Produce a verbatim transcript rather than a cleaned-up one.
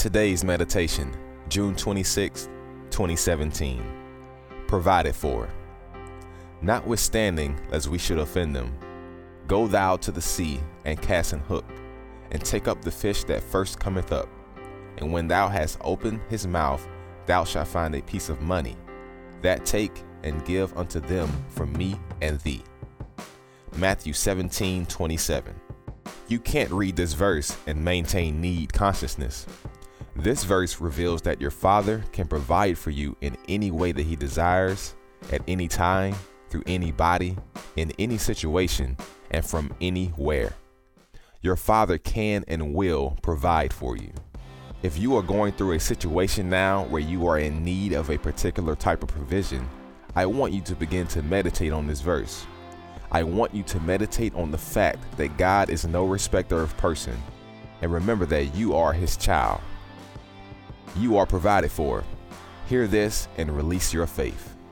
Today's meditation, June twenty-sixth, twenty seventeen. Provided for. Notwithstanding, lest we should offend them, go thou to the sea, and cast an hook, and take up the fish that first cometh up. And when thou hast opened his mouth, thou shalt find a piece of money. That take and give unto them for me and thee. Matthew seventeen twenty-seven. You can't read this verse and maintain need consciousness. This verse reveals that your Father can provide for you in any way that he desires, at any time, through anybody, in any situation, and from anywhere. Your Father can and will provide for you. If you are going through a situation now where you are in need of a particular type of provision, I want you to begin to meditate on this verse. I want you to meditate on the fact that God is no respecter of person, and remember that you are his child. You are provided for. Hear this and release your faith.